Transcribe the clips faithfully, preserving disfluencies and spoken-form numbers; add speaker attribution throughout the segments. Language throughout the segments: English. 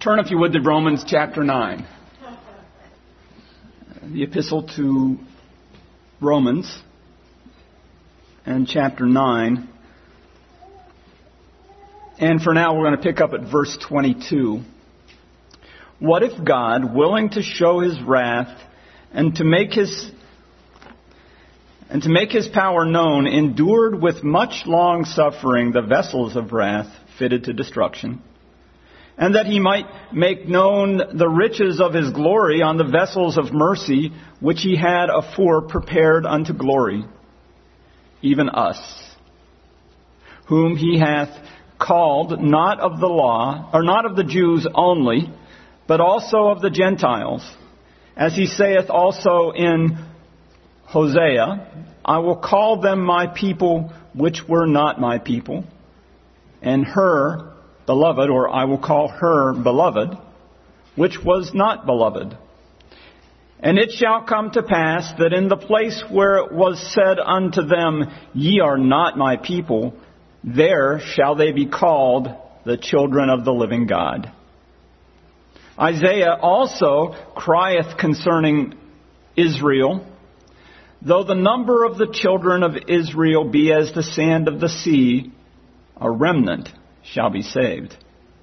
Speaker 1: Turn, if you would, to Romans chapter nine. The epistle to Romans and chapter nine. And for now, we're going to pick up at verse twenty-two. What if God, willing to show his wrath and to make his and to make his power known, endured with much long suffering the vessels of wrath fitted to destruction, and that he might make known the riches of his glory on the vessels of mercy, which he had afore prepared unto glory, even us, whom he hath called not of the law, or not of the Jews only, but also of the Gentiles. As he saith also in Hosea, I will call them my people which were not my people, and her beloved, or I will call her beloved, which was not beloved. And it shall come to pass that in the place where it was said unto them, Ye are not my people, there shall they be called the children of the living God. Isaiah also crieth concerning Israel, though the number of the children of Israel be as the sand of the sea, a remnant shall be saved.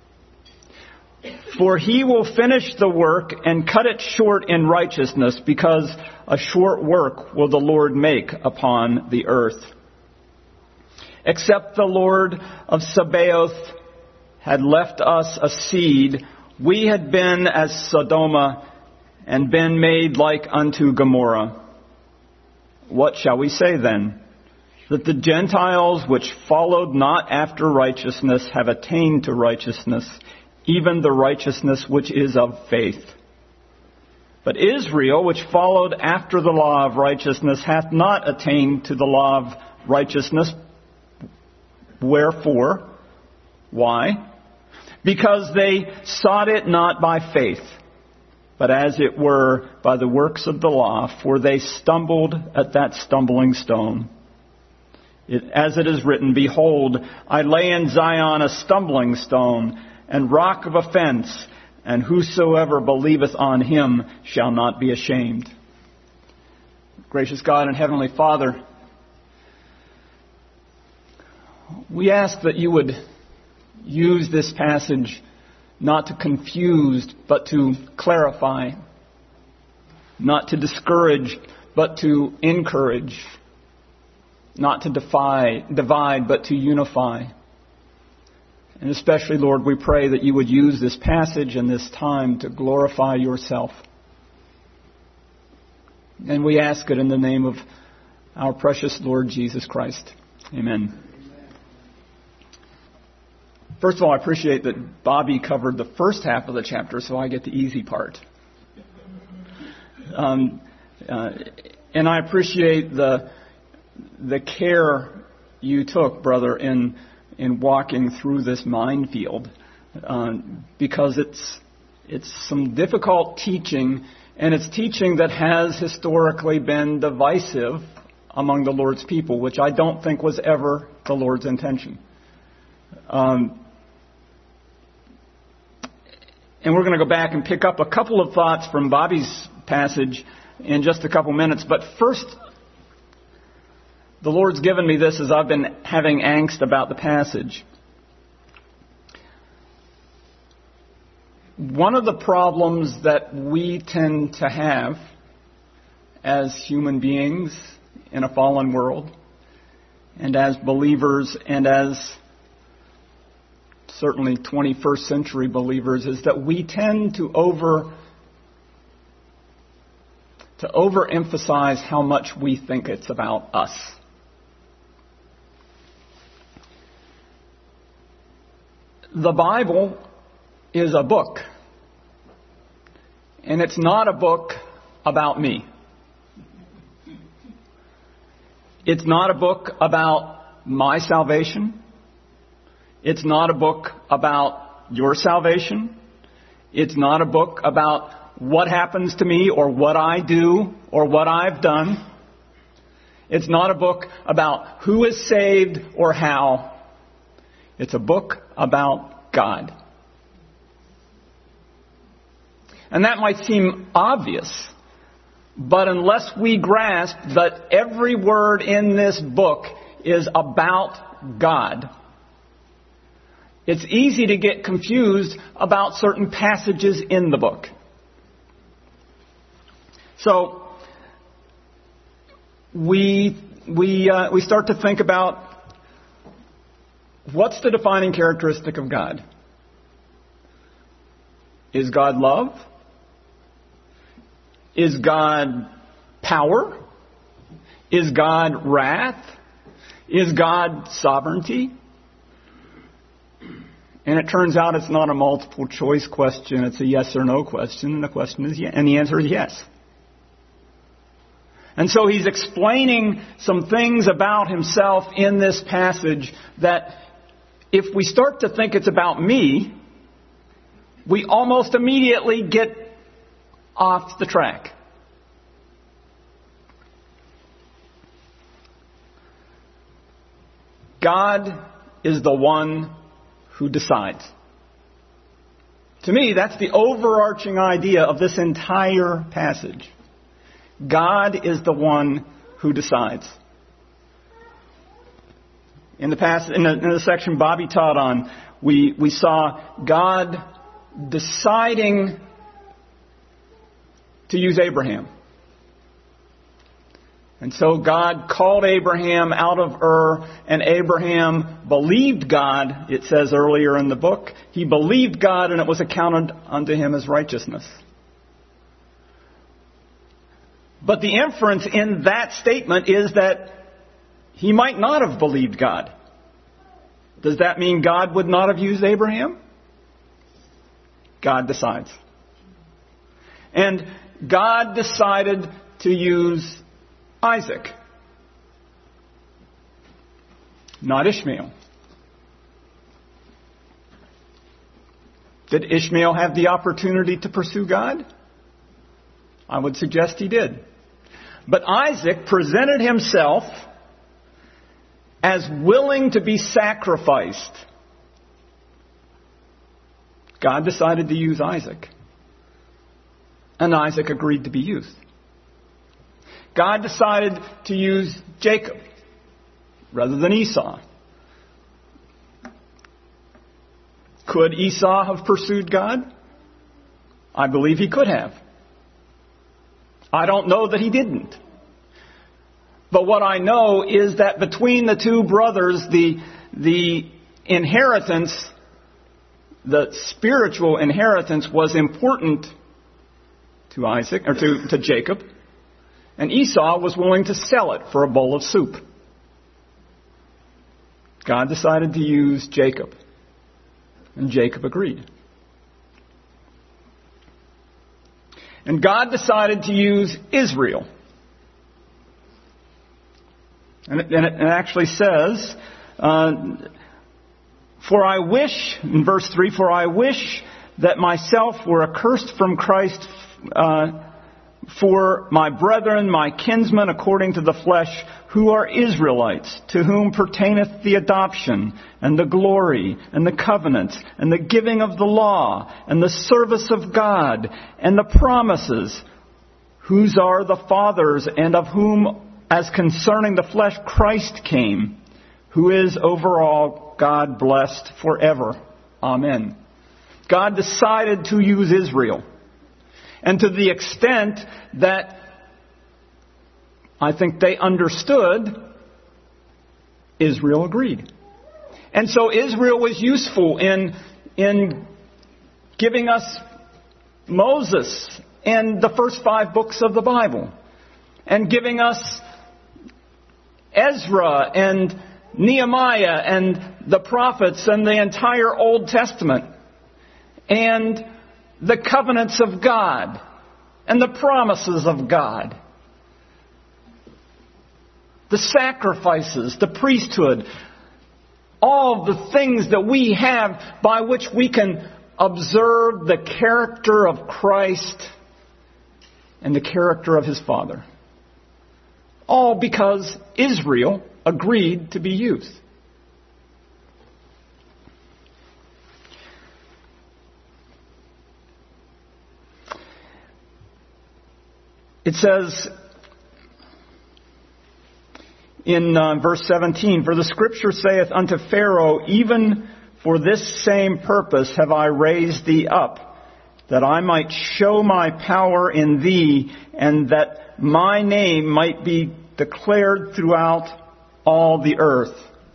Speaker 1: For he will finish the work and cut it short in righteousness, because a short work will the Lord make upon the earth. Except the Lord of Sabaoth had left us a seed, we had been as Sodom and been made like unto Gomorrah. What shall we say then? That the Gentiles which followed not after righteousness have attained to righteousness, even the righteousness which is of faith. But Israel, which followed after the law of righteousness, hath not attained to the law of righteousness. Wherefore? Why? Because they sought it not by faith, but as it were by the works of the law, for they stumbled at that stumbling stone. It, as it is written, Behold, I lay in Zion a stumbling stone and rock of offense, and whosoever believeth on him shall not be ashamed. Gracious God and Heavenly Father, we ask that you would use this passage not to confuse, but to clarify, not to discourage, but to encourage, not to defy, divide, but to unify. And especially, Lord, we pray that you would use this passage and this time to glorify yourself. And we ask it in the name of our precious Lord Jesus Christ. Amen. First of all, I appreciate that Bobby covered the first half of the chapter, so I get the easy part. Um, uh, and I appreciate the the care you took, brother, in in walking through this minefield, uh, because it's it's some difficult teaching, and it's teaching that has historically been divisive among the Lord's people, which I don't think was ever the Lord's intention. Um, and we're going to go back and pick up a couple of thoughts from Bobby's passage in just a couple minutes. But first, the Lord's given me this as I've been having angst about the passage. One of the problems that we tend to have as human beings in a fallen world, and as believers, and as certainly twenty-first century believers, is that we tend to over to overemphasize how much we think it's about us. The Bible is a book, and it's not a book about me. It's not a book about my salvation. It's not a book about your salvation. It's not a book about what happens to me or what I do or what I've done. It's not a book about who is saved or how. It's a book about God. And that might seem obvious, but unless we grasp that every word in this book is about God, it's easy to get confused about certain passages in the book. So we we uh, we start to think about what's the defining characteristic of God? Is God love? Is God power? Is God wrath? Is God sovereignty? And it turns out it's not a multiple choice question, it's a yes or no question, and the question is yes, and the answer is yes. And so he's explaining some things about himself in this passage that if we start to think it's about me, we almost immediately get off the track. God is the one who decides. To me, that's the overarching idea of this entire passage. God is the one who decides. In the past, in the, in the section Bobby taught on, we, we saw God deciding to use Abraham. And so God called Abraham out of Ur, and Abraham believed God, it says earlier in the book. He believed God, and it was accounted unto him as righteousness. But the inference in that statement is that he might not have believed God. Does that mean God would not have used Abraham? God decides. And God decided to use Isaac, not Ishmael. Did Ishmael have the opportunity to pursue God? I would suggest he did. But Isaac presented himself as willing to be sacrificed. God decided to use Isaac. And Isaac agreed to be used. God decided to use Jacob rather than Esau. Could Esau have pursued God? I believe he could have. I don't know that he didn't. But what I know is that between the two brothers, the, the inheritance, the spiritual inheritance was important to Isaac, or to, to Jacob. And Esau was willing to sell it for a bowl of soup. God decided to use Jacob. And Jacob agreed. And God decided to use Israel. And it, and it actually says, uh, for I wish, in verse three, for I wish that myself were accursed from Christ uh, for my brethren, my kinsmen according to the flesh, who are Israelites, to whom pertaineth the adoption, and the glory, and the covenant, and the giving of the law, and the service of God, and the promises, whose are the fathers, and of whom, as concerning the flesh, Christ came, who is over all God blessed forever. Amen. God decided to use Israel. And to the extent that I think they understood, Israel agreed. And so Israel was useful in, in giving us Moses and the first five books of the Bible, and giving us Ezra and Nehemiah and the prophets and the entire Old Testament, and the covenants of God and the promises of God, the sacrifices, the priesthood, all the things that we have by which we can observe the character of Christ and the character of His Father. All because Israel agreed to be used. It says in uh, verse seventeen, "For the scripture saith unto Pharaoh, even for this same purpose have I raised thee up, that I might show my power in thee, and that my name might be declared throughout all the earth."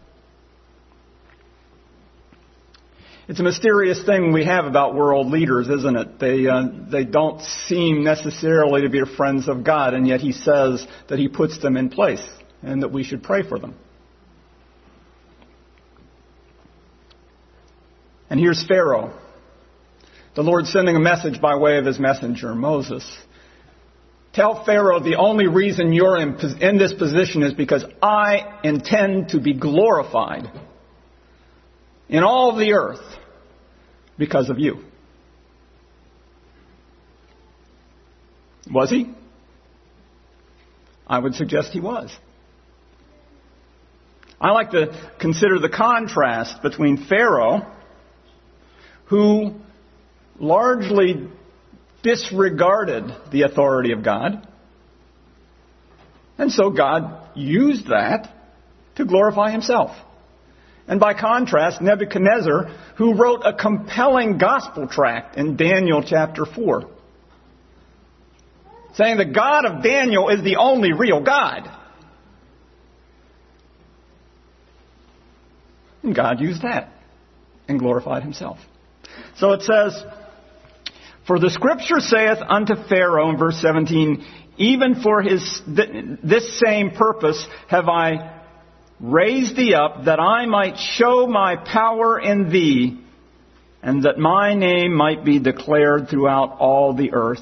Speaker 1: It's a mysterious thing we have about world leaders, isn't it? They uh, they don't seem necessarily to be friends of God, and yet He says that He puts them in place and that we should pray for them. And here's Pharaoh, the Lord sending a message by way of His messenger, Moses. Tell Pharaoh the only reason you're in, in this position is because I intend to be glorified in all the earth because of you. Was He? I would suggest He was. I like to consider the contrast between Pharaoh, who largely disregarded the authority of God, and so God used that to glorify Himself. And by contrast, Nebuchadnezzar, who wrote a compelling gospel tract in Daniel chapter four, saying the God of Daniel is the only real God. And God used that and glorified Himself. So it says, "For the scripture saith unto Pharaoh," in verse seventeen, "even for his th- this same purpose have I raised thee up, that I might show my power in thee, and that my name might be declared throughout all the earth.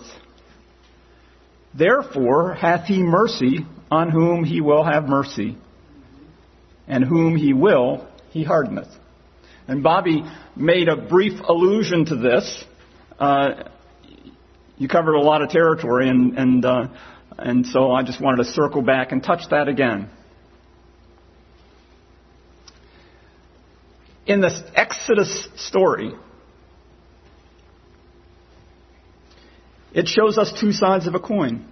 Speaker 1: Therefore hath He mercy on whom He will have mercy, and whom He will He hardeneth." And Bobby made a brief allusion to this. Uh, you covered a lot of territory, and and uh, and so I just wanted to circle back and touch that again. In this Exodus story, it shows us two sides of a coin.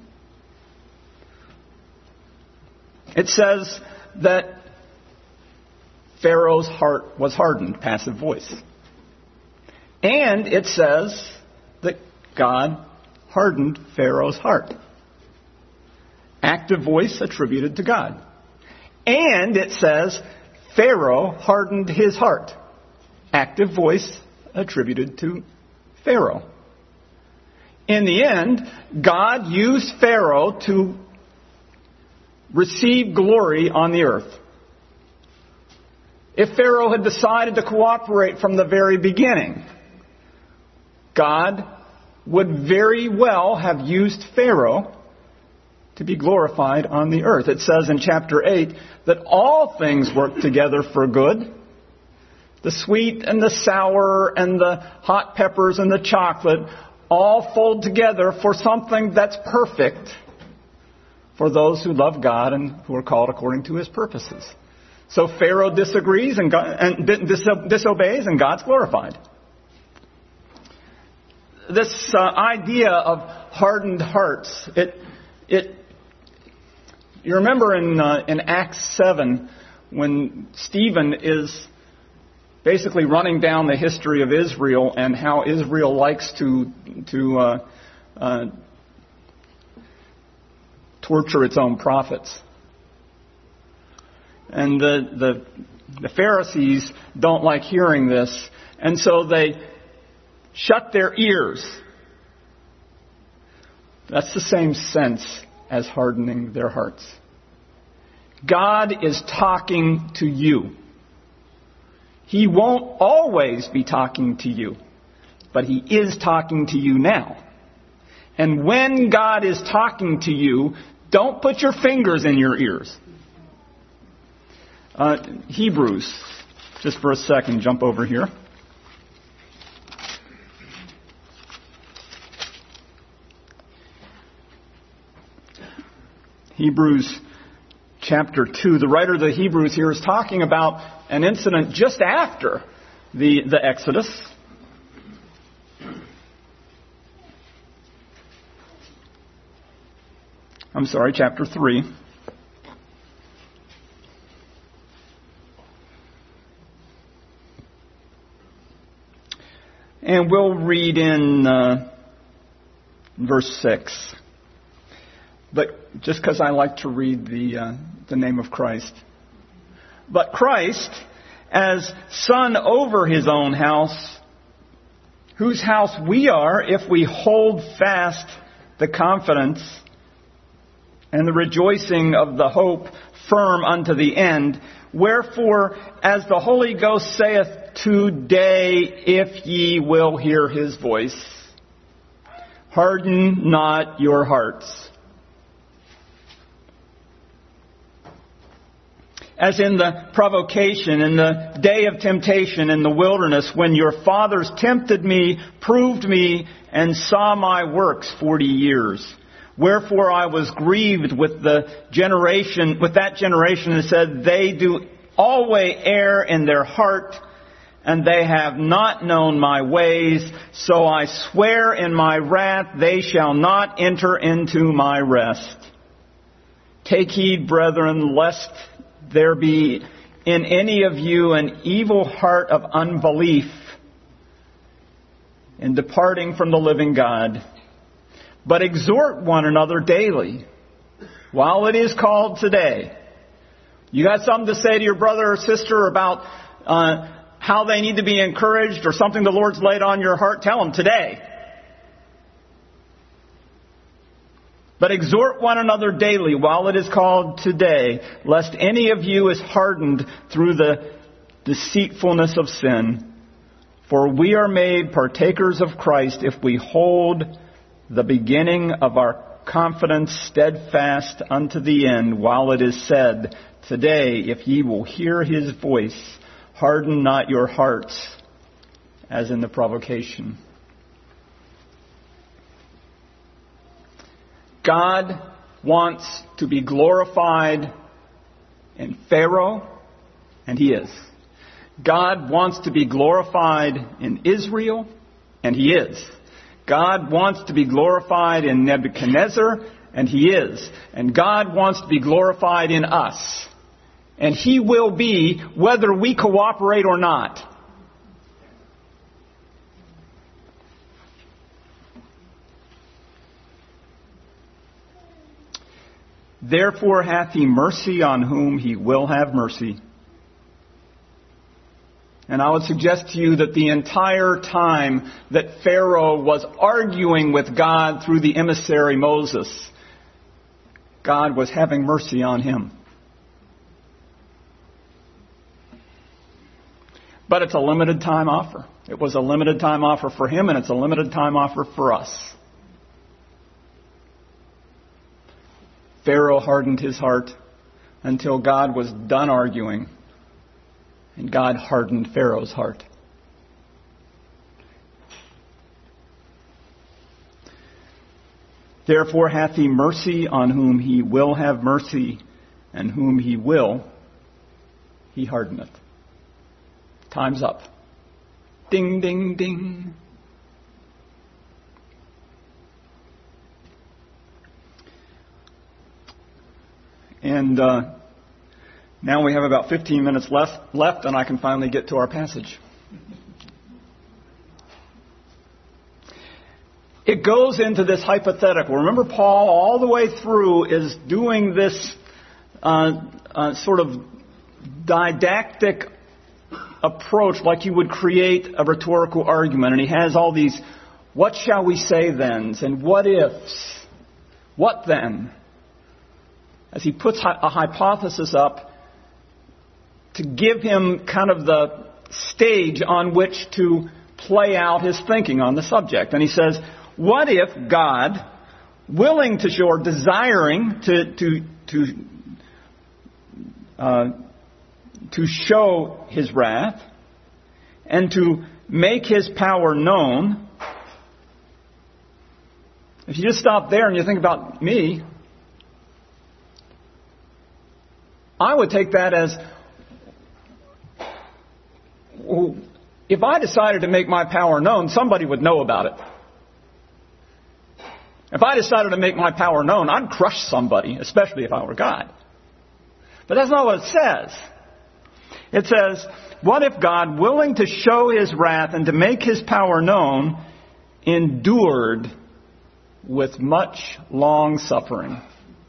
Speaker 1: It says that Pharaoh's heart was hardened, passive voice. And it says that God hardened Pharaoh's heart, active voice attributed to God. And it says Pharaoh hardened his heart, active voice attributed to Pharaoh. In the end, God used Pharaoh to receive glory on the earth. If Pharaoh had decided to cooperate from the very beginning, God would very well have used Pharaoh to be glorified on the earth. It says in chapter eight that all things work together for good. The sweet and the sour and the hot peppers and the chocolate all fold together for something that's perfect for those who love God and who are called according to His purposes. So Pharaoh disagrees and, God, and diso- disobeys, and God's glorified. This uh, idea of hardened hearts, it, it, you remember in uh, in Acts seven when Stephen is basically running down the history of Israel and how Israel likes to to uh, uh, torture its own prophets. And the, the the Pharisees don't like hearing this, and so they shut their ears. That's the same sense as hardening their hearts. God is talking to you. He won't always be talking to you, but He is talking to you now. And when God is talking to you, don't put your fingers in your ears. Uh, Hebrews, just for a second, jump over here. Hebrews chapter two. The writer of the Hebrews here is talking about an incident just after the, the Exodus. I'm sorry, chapter three. And we'll read in uh, verse six. But just because I like to read the uh, the name of Christ. But Christ, as son over his own house, whose house we are if we hold fast the confidence and the rejoicing of the hope firm unto the end. Wherefore, as the Holy Ghost saith, today, if ye will hear his voice, harden not your hearts. As in the provocation, in the day of temptation in the wilderness, when your fathers tempted me, proved me, and saw my works forty years. Wherefore I was grieved with the generation, with that generation, and said, they do always err in their heart, and they have not known my ways. So I swear in my wrath, they shall not enter into my rest. Take heed, brethren, lest there be in any of you an evil heart of unbelief in departing from the living God. But exhort one another daily, while it is called today. You got something to say to your brother or sister about uh, how they need to be encouraged, or something the Lord's laid on your heart? Tell them today. But exhort one another daily, while it is called today, lest any of you is hardened through the deceitfulness of sin. For we are made partakers of Christ if we hold the beginning of our confidence steadfast unto the end, while it is said, today, if ye will hear his voice, harden not your hearts, as in the provocation. God wants to be glorified in Pharaoh, and he is. God wants to be glorified in Israel, and he is. God wants to be glorified in Nebuchadnezzar, and he is. And God wants to be glorified in us. And he will be, whether we cooperate or not. Therefore hath he mercy on whom he will have mercy. And I would suggest to you that the entire time that Pharaoh was arguing with God through the emissary Moses, God was having mercy on him. But it's a limited time offer. It was a limited time offer for him, and it's a limited time offer for us. Pharaoh hardened his heart until God was done arguing. And God hardened Pharaoh's heart. Therefore hath he mercy on whom he will have mercy, and whom he will, he hardeneth. Time's up. Ding, ding, ding. And uh, now we have about fifteen minutes left, left, and I can finally get to our passage. It goes into this hypothetical. Remember, Paul, all the way through, is doing this uh, uh, sort of didactic approach, like you would create a rhetorical argument. And he has all these, what shall we say thens, and what ifs. What then? As he puts a hypothesis up to give him kind of the stage on which to play out his thinking on the subject. And he says, what if God, willing to show, or desiring to to to uh, to show his wrath and to make his power known? If you just stop there and you think about me, I would take that as, if I decided to make my power known, somebody would know about it. If I decided to make my power known, I'd crush somebody, especially if I were God. But that's not what it says. It says, what if God, willing to show his wrath and to make his power known, endured with much long suffering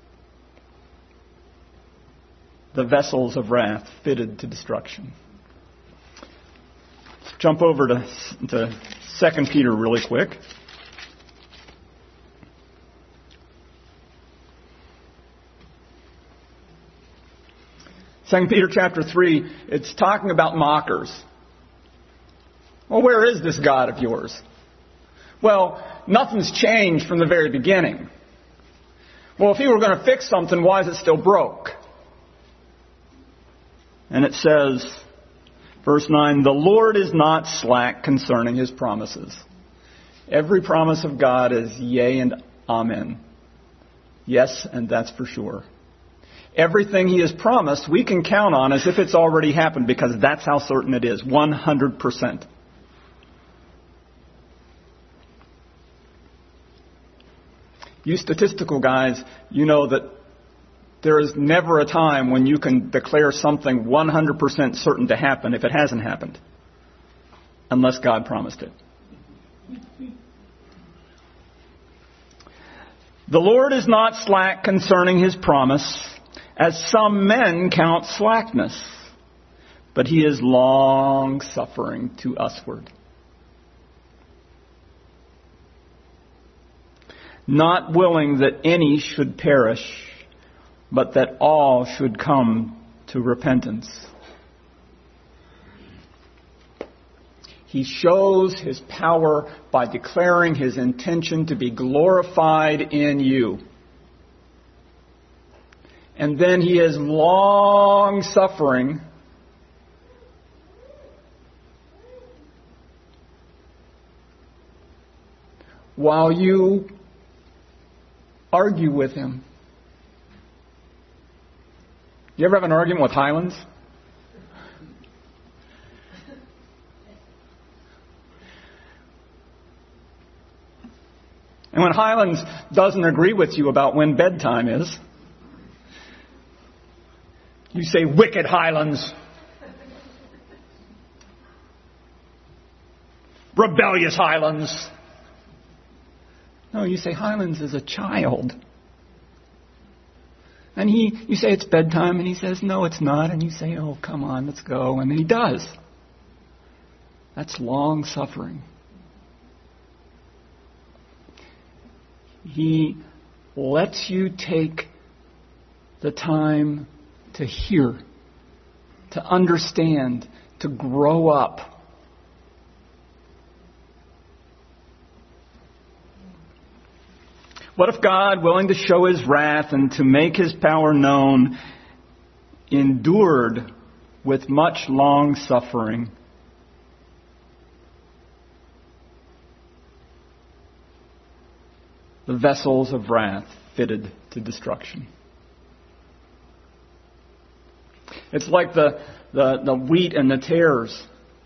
Speaker 1: the vessels of wrath fitted to destruction? Let's jump over to, to Second Peter really quick. Second Peter chapter three, it's talking about mockers. Well, where is this God of yours? Well, nothing's changed from the very beginning. Well, if he were going to fix something, why is it still broke? And it says, verse nine, the Lord is not slack concerning his promises. Every promise of God is yea and amen. Yes, and that's for sure. Everything he has promised, we can count on as if it's already happened, because that's how certain it is, one hundred percent. You statistical guys, you know that there is never a time when you can declare something one hundred percent certain to happen if it hasn't happened, unless God promised it. The Lord is not slack concerning his promise, as some men count slackness, but he is long-suffering to usward, not willing that any should perish, but that all should come to repentance. He shows his power by declaring his intention to be glorified in you. And then he is long-suffering while you argue with him. You ever have an argument with Highlands? And when Highlands doesn't agree with you about when bedtime is, you say, wicked Highlands. Rebellious Highlands. No, you say, Highlands is a child. And he, you say it's bedtime, and he says, no, it's not. And you say, oh, come on, let's go. And then he does. That's long suffering. He lets you take the time to hear, to understand, to grow up. What if God, willing to show his wrath and to make his power known, endured with much long suffering the vessels of wrath fitted to destruction? It's like the, the, the wheat and the tares.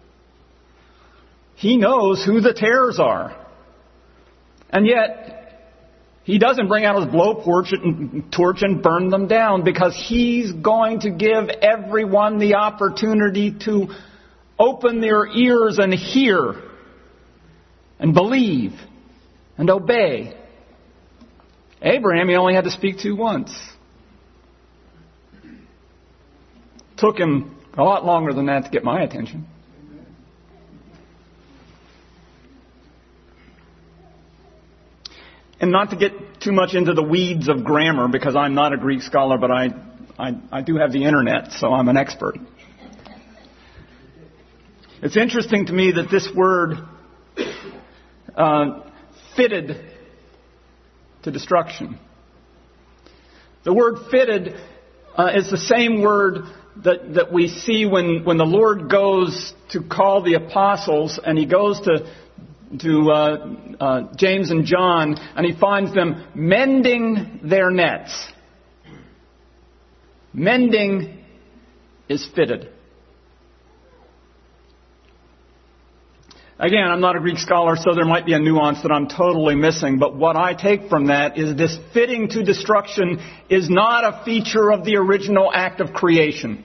Speaker 1: He knows who the tares are. And yet, he doesn't bring out his blowtorch and, torch and burn them down, because he's going to give everyone the opportunity to open their ears and hear and believe and obey. Abraham, he only had to speak to once. Took him a lot longer than that to get my attention. And not to get too much into the weeds of grammar, because I'm not a Greek scholar, but I, I, I do have the internet, so I'm an expert. It's interesting to me that this word, uh, fitted to destruction. The word fitted uh, is the same word that, that we see when, when the Lord goes to call the apostles, and he goes to to uh, uh, James and John, and he finds them mending their nets. Mending is fitted. Again, I'm not a Greek scholar, so there might be a nuance that I'm totally missing. But what I take from that is this fitting to destruction is not a feature of the original act of creation.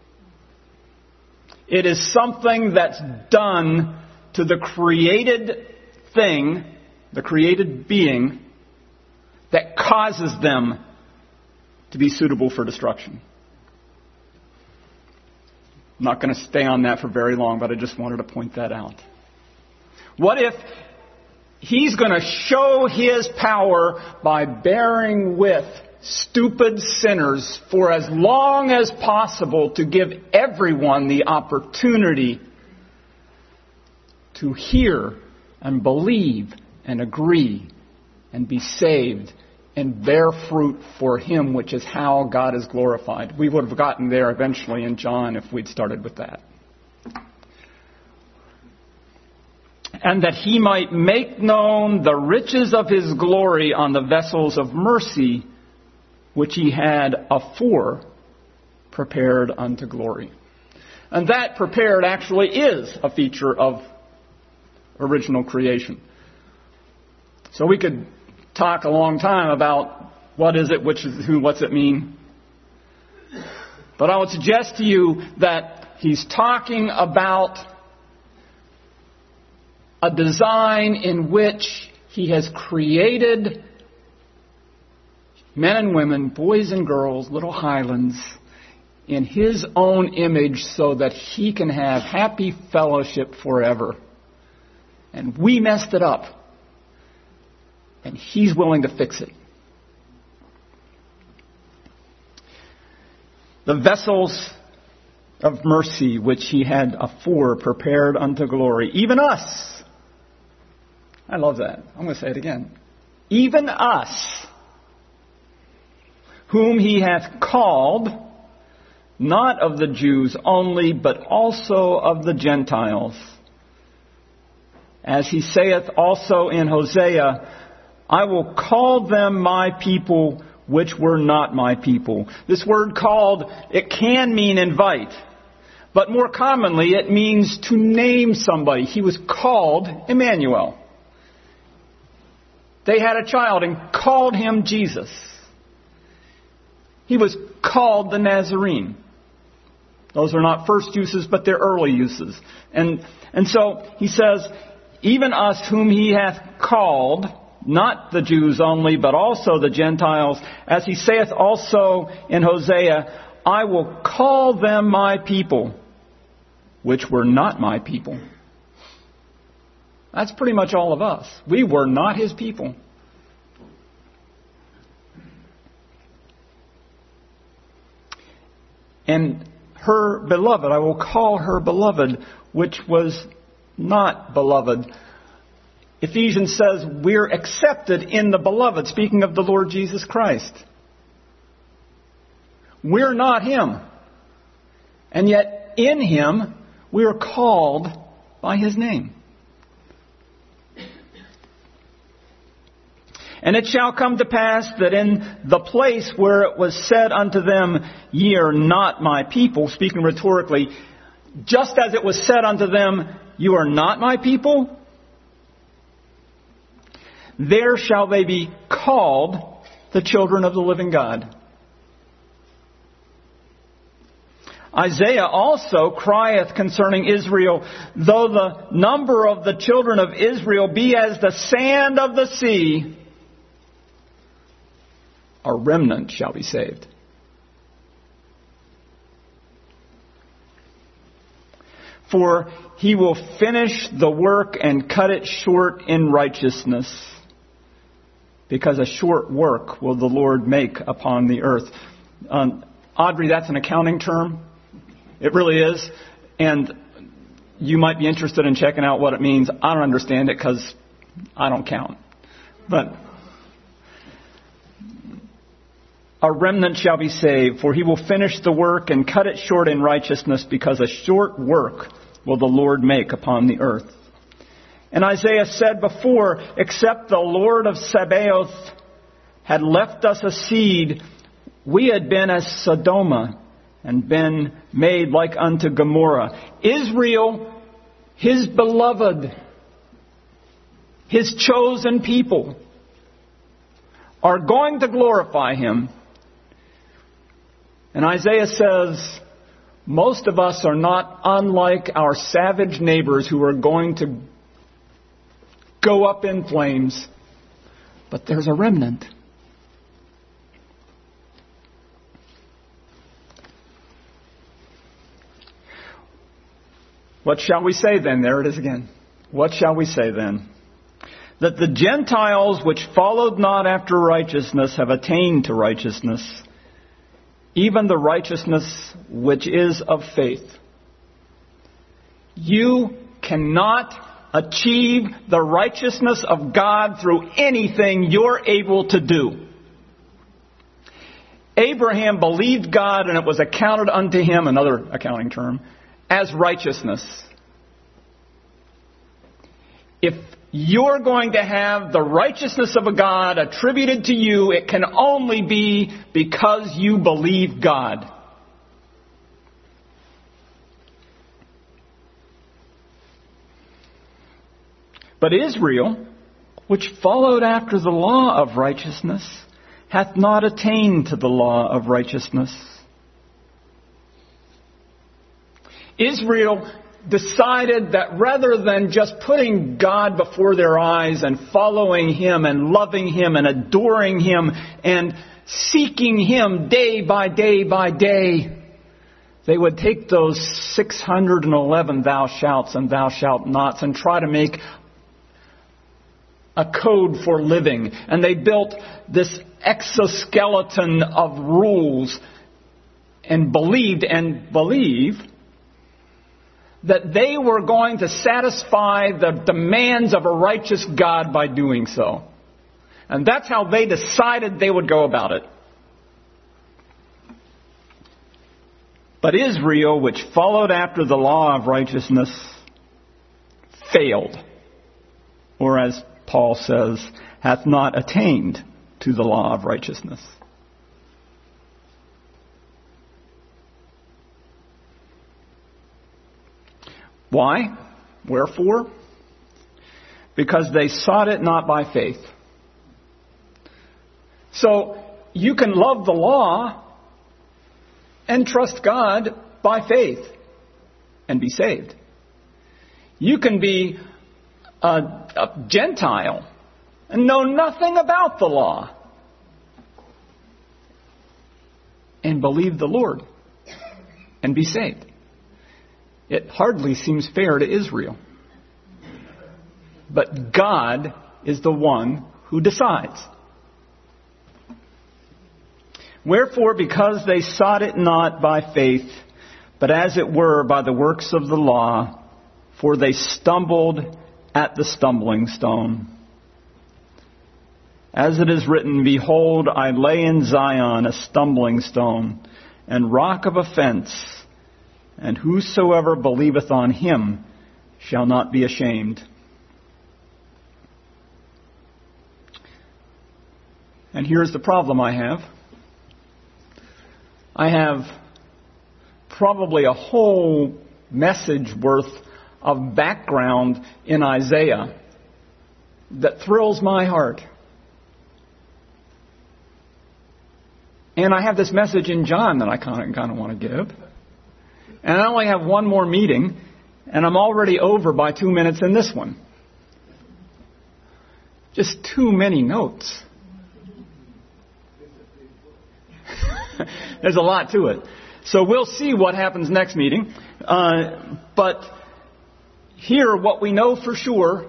Speaker 1: It is something that's done to the created thing, the created being, that causes them to be suitable for destruction. I'm not going to stay on that for very long, but I just wanted to point that out. What if he's going to show his power by bearing with stupid sinners for as long as possible to give everyone the opportunity to hear and believe and agree and be saved and bear fruit for him, which is how God is glorified. We would have gotten there eventually in John if we'd started with that. And that he might make known the riches of his glory on the vessels of mercy, which he had afore prepared unto glory. And that prepared actually is a feature of original creation. So we could talk a long time about what is it, which is who, what's it mean. But I would suggest to you that he's talking about a design in which he has created men and women, boys and girls, little highlands, in his own image so that he can have happy fellowship forever. And we messed it up. And he's willing to fix it. The vessels of mercy which he had afore prepared unto glory. Even us. I love that. I'm going to say it again. Even us, whom he hath called, not of the Jews only, but also of the Gentiles. As he saith also in Hosea, I will call them my people, which were not my people. This word called, it can mean invite. But more commonly, it means to name somebody. He was called Emmanuel. They had a child and called him Jesus. He was called the Nazarene. Those are not first uses, but they're early uses. And, and so he says, even us whom he hath called, not the Jews only, but also the Gentiles, as he saith also in Hosea, I will call them my people, which were not my people. That's pretty much all of us. We were not his people. And her beloved, I will call her beloved, which was not beloved. Ephesians says we're accepted in the beloved, speaking of the Lord Jesus Christ. We're not him. And yet in him we are called by his name. And it shall come to pass that in the place where it was said unto them, ye are not my people, speaking rhetorically, just as it was said unto them, you are not my people, there shall they be called the children of the living God. Isaiah also crieth concerning Israel, though the number of the children of Israel be as the sand of the sea, a remnant shall be saved. For he will finish the work and cut it short in righteousness, because a short work will the Lord make upon the earth. Um, Audrey, that's an accounting term. It really is. And you might be interested in checking out what it means. I don't understand it because I don't count. But a remnant shall be saved, for he will finish the work and cut it short in righteousness, because a short work will the Lord make upon the earth. And Isaiah said before, except the Lord of Sabaoth had left us a seed, we had been as Sodom and been made like unto Gomorrah. Israel His beloved, His chosen people are going to glorify Him. And Isaiah says, most of us are not unlike our savage neighbors who are going to go up in flames. But there's a remnant. What shall we say then? There it is again. What shall we say then? That the Gentiles which followed not after righteousness have attained to righteousness, even the righteousness which is of faith. You cannot achieve the righteousness of God through anything you're able to do. Abraham believed God, and it was accounted unto him, another accounting term, as righteousness. If you're going to have the righteousness of a God attributed to you, it can only be because you believe God. But Israel, which followed after the law of righteousness, hath not attained to the law of righteousness. Israel decided that rather than just putting God before their eyes and following Him and loving Him and adoring Him and seeking Him day by day by day, they would take those six hundred eleven thou shalt and thou shalt nots and try to make a code for living. And they built this exoskeleton of rules and believed and believe that they were going to satisfy the demands of a righteous God by doing so. And that's how they decided they would go about it. But Israel, which followed after the law of righteousness, failed. Or as Paul says, hath not attained to the law of righteousness. Why? Wherefore? Because they sought it not by faith. So you can love the law and trust God by faith and be saved. You can be a, a Gentile and know nothing about the law and believe the Lord and be saved. It hardly seems fair to Israel. But God is the one who decides. Wherefore, because they sought it not by faith, but as it were by the works of the law, for they stumbled at the stumbling stone. As it is written, behold, I lay in Zion a stumbling stone, and rock of offense, and whosoever believeth on him shall not be ashamed. And here's the problem I have. I have probably a whole message worth of background in Isaiah that thrills my heart. And I have this message in John that I kind of, kind of want to give. And I only have one more meeting, and I'm already over by two minutes in this one. Just too many notes. There's a lot to it. So we'll see what happens next meeting. Uh, but here, what we know for sure.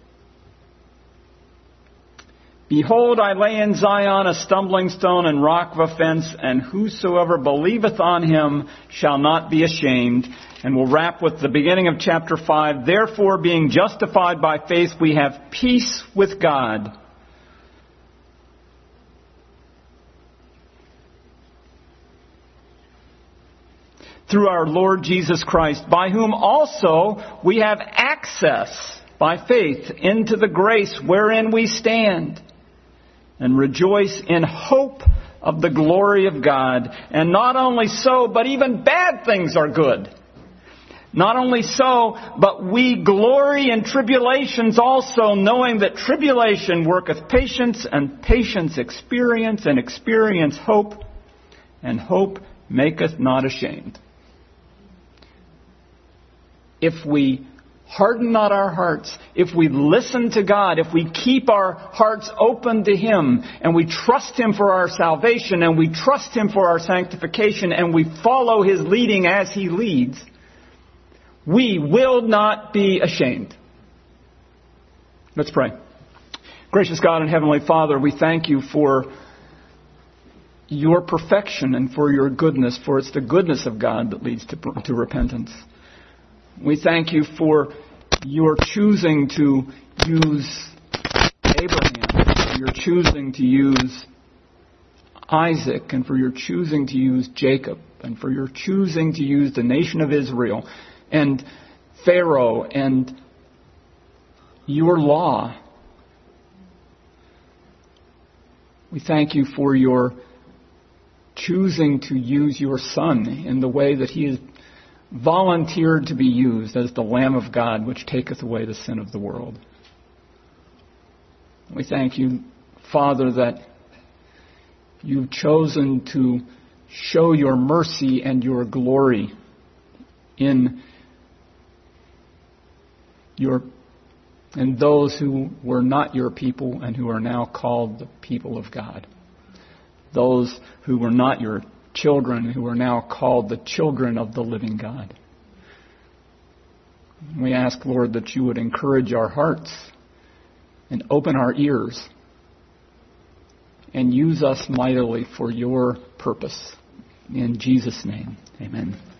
Speaker 1: Behold, I lay in Zion a stumbling stone and rock of offense, and whosoever believeth on him shall not be ashamed. And we'll wrap with the beginning of chapter five. Therefore, being justified by faith, we have peace with God. Through our Lord Jesus Christ, by whom also we have access by faith into the grace wherein we stand, and rejoice in hope of the glory of God. And not only so, but even bad things are good. Not only so, but we glory in tribulations also, knowing that tribulation worketh patience, and patience experience, and experience hope, and hope maketh not ashamed. If we harden not our hearts, if we listen to God, if we keep our hearts open to Him, and we trust Him for our salvation, and we trust Him for our sanctification, and we follow His leading as He leads, we will not be ashamed. Let's pray. Gracious God and Heavenly Father, we thank You for Your perfection and for Your goodness, for it's the goodness of God that leads to, to repentance. We thank You for Your choosing to use Abraham, for Your choosing to use Isaac, and for Your choosing to use Jacob, and for Your choosing to use the nation of Israel, and Pharaoh, and Your law. We thank You for Your choosing to use Your Son in the way that He has volunteered to be used as the Lamb of God, which taketh away the sin of the world. We thank You, Father, that You've chosen to show Your mercy and Your glory in Your and those who were not Your people and who are now called the people of God. Those who were not Your children who are now called the children of the living God. We ask, Lord, that You would encourage our hearts and open our ears and use us mightily for Your purpose. In Jesus' name, amen.